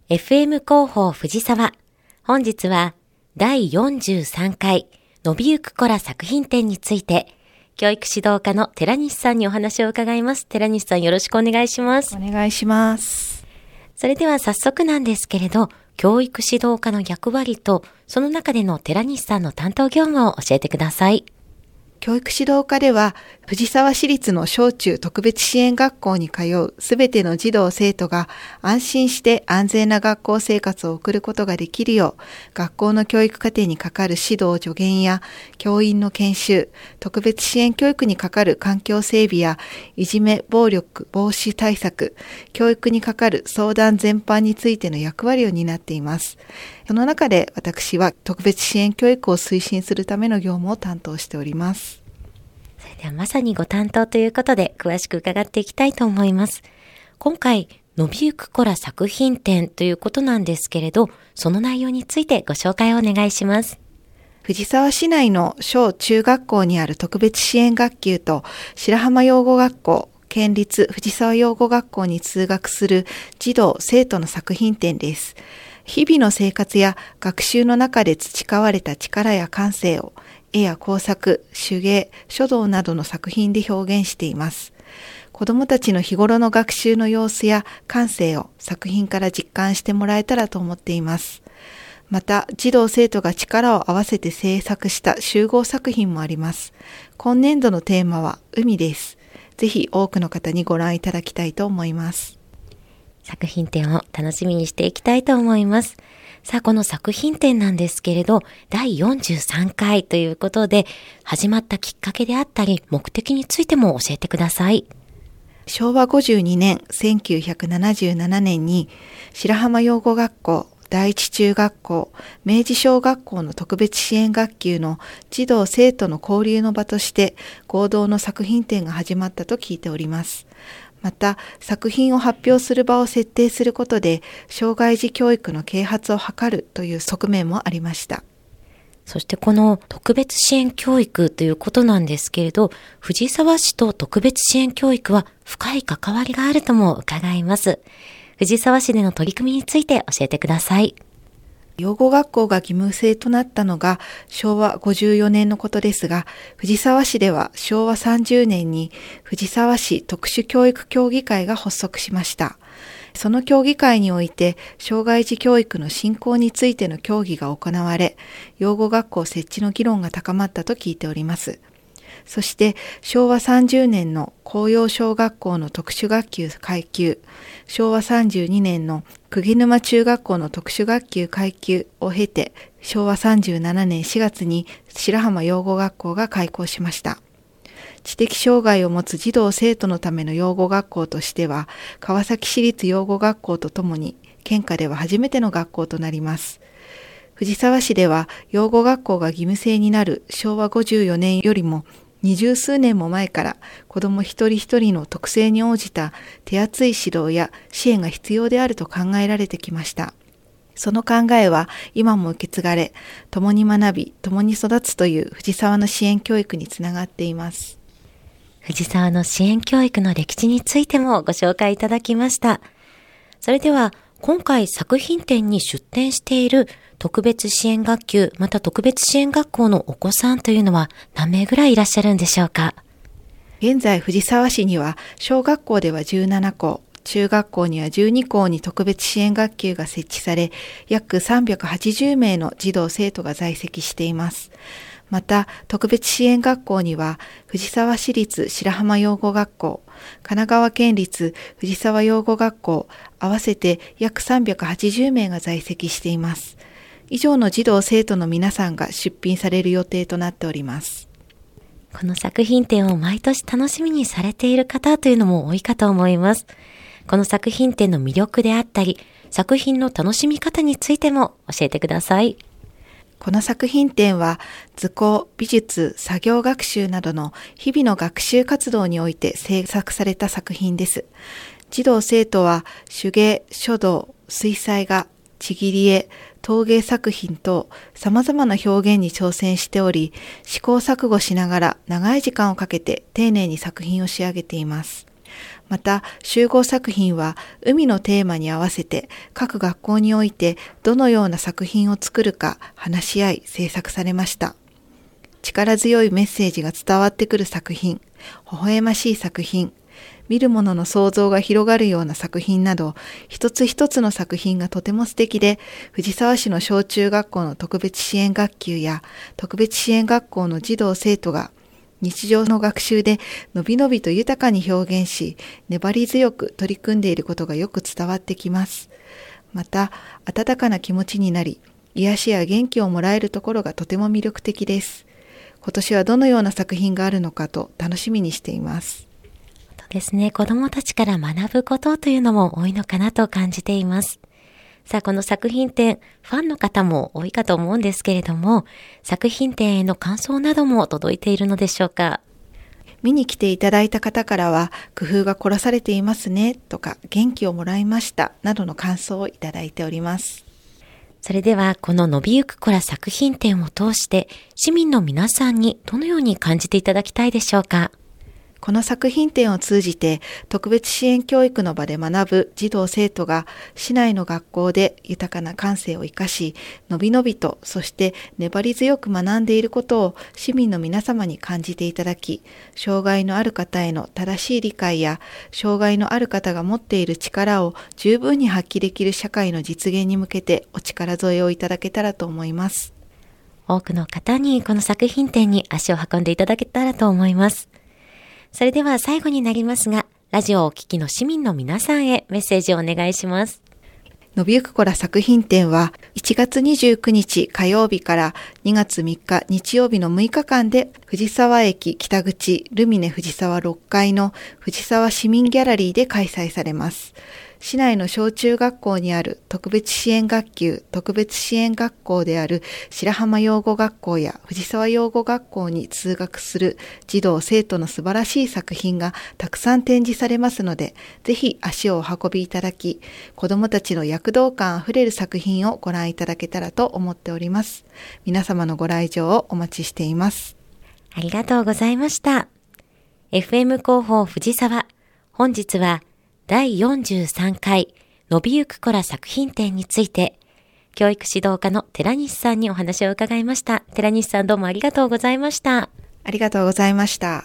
FM 広報藤沢。本日は第43回伸びゆく子ら作品展について、教育指導課の寺西さんにお話を伺います。寺西さん、よろしくお願いします。 お願いします。 それでは早速なんですけれど、教育指導課の役割と、その中での寺西さんの担当業務を教えてください。 教育指導課では、藤沢市立の小中特別支援学校に通うすべての児童生徒が安心して安全な学校生活を送ることができるよう、学校の教育課程にかかる指導助言や教員の研修、特別支援教育にかかる環境整備やいじめ暴力防止対策、教育にかかる相談全般についての役割を担っています。その中で私は特別支援教育を推進するための業務を担当しております。 それではまさにご担当ということで詳しく伺っていきたいと思います。今回、伸びゆく子ら作品展ということなんですけれど、その内容についてご紹介をお願いします。 藤沢市内の小中学校にある特別支援学級と白浜養護学校、県立藤沢養護学校に通学する児童生徒の作品展です。日々の生活や学習の中で培われた力や感性を絵や工作、手芸、書道などの作品で表現しています。子どもたちの日頃の学習の様子や感性を作品から実感してもらえたらと思っています。また、児童生徒が力を合わせて制作した集合作品もあります。今年度のテーマは海です。ぜひ多くの方にご覧いただきたいと思います。 作品展を楽しみにしていきたいと思います。さあ、この作品展なんですけれど、第43回ということで、始まったきっかけであったり、目的についても教えてください。 昭和52年、1977年に、白浜養護学校、第一中学校、明治小学校の特別支援学級の児童生徒の交流の場として合同の作品展が始まったと聞いております。また、作品を発表する場を設定することで、障害児教育の啓発を図るという側面もありました。 そしてこの特別支援教育ということなんですけれど、藤沢市と特別支援教育は深い関わりがあるとも伺います。藤沢市での取り組みについて教えてください。 養護学校が義務制となったのが昭和54年のことですが、藤沢市では昭和30年に藤沢市特殊教育協議会が発足しました。その協議会において、障害児教育の振興についての協議が行われ、養護学校設置の議論が高まったと聞いております。そして昭和30年の紅葉小学校の特殊学級開級、昭和32年の釘沼中学校の特殊学級開級を経て、昭和37年4月に白浜養護学校が開校しました。知的障害を持つ児童生徒のための養護学校としては、川崎市立養護学校とともに県下では初めての学校となります。藤沢市では養護学校が義務制になる昭和54年よりも20数年も前から子ども一人一人の特性に応じた手厚い指導や支援が必要であると考えられてきました。その考えは今も受け継がれ、共に学び、共に育つという藤沢の支援教育につながっています。 藤沢の支援教育の歴史についてもご紹介いただきました。それでは今回作品展に出展している特別支援学級、また特別支援学校のお子さんというのは何名ぐらいいらっしゃるんでしょうか？ 現在藤沢市には小学校では17校、中学校には12校に特別支援学級が設置され、約380名の児童生徒が在籍しています。また、特別支援学校には、藤沢市立白浜養護学校、神奈川県立藤沢養護学校、合わせて約380名が在籍しています。以上の児童生徒の皆さんが出品される予定となっております。 この作品展を毎年楽しみにされている方というのも多いかと思います。この作品展の魅力であったり、作品の楽しみ方についても教えてください。 この作品展は図工、美術、作業学習などの日々の学習活動において制作された作品です。児童生徒は手芸、書道、水彩画、ちぎり絵、陶芸作品等様々な表現に挑戦しており、試行錯誤しながら長い時間をかけて丁寧に作品を仕上げています。 また、集合作品は海のテーマに合わせて各学校においてどのような作品を作るか話し合い制作されました。力強いメッセージが伝わってくる作品、微笑ましい作品、見る者の想像が広がるような作品など、一つ一つの作品がとても素敵で、藤沢市の小中学校の特別支援学級や特別支援学校の児童生徒が日常の学習でのびのびと豊かに表現し、粘り強く取り組んでいることがよく伝わってきます。また、温かな気持ちになり、癒しや元気をもらえるところがとても魅力的です。今年はどのような作品があるのかと楽しみにしています。 そうですね。子どもたちから学ぶことというのも多いのかなと感じています。さあ、この作品展、ファンの方も多いかと思うんですけれども、作品展への感想なども届いているのでしょうか？ 見に来ていただいた方からは、工夫が凝らされていますねとか、元気をもらいましたなどの感想をいただいております。 それでは、この伸びゆく子ら作品展を通して、市民の皆さんにどのように感じていただきたいでしょうか？ この作品展を通じて特別支援教育の場で学ぶ児童生徒が市内の学校で豊かな感性を生かし、のびのびとそして粘り強く学んでいることを市民の皆様に感じていただき、障害のある方への正しい理解や障害のある方が持っている力を十分に発揮できる社会の実現に向けてお力添えをいただけたらと思います。 多くの方にこの作品展に足を運んでいただけたらと思います。それでは最後になりますが、ラジオをお聞きの市民の皆さんへメッセージをお願いします。 のびゆく子ら作品展は1月29日火曜日から2月3日日曜日の6日間で藤沢駅北口ルミネ藤沢6階の藤沢市民ギャラリーで開催されます。市内の小中学校にある特別支援学級、特別支援学校である白浜養護学校や藤沢養護学校に通学する児童生徒の素晴らしい作品がたくさん展示されますので、ぜひ足をお運びいただき、子どもたちの躍動感あふれる作品をご覧いただけたらと思っております。皆様のご来場をお待ちしています。 ありがとうございました。FM 広報藤沢、本日は第43回のびゆく子ら作品展について、教育指導課の寺西さんにお話を伺いました。寺西さん、どうもありがとうございました。 ありがとうございました。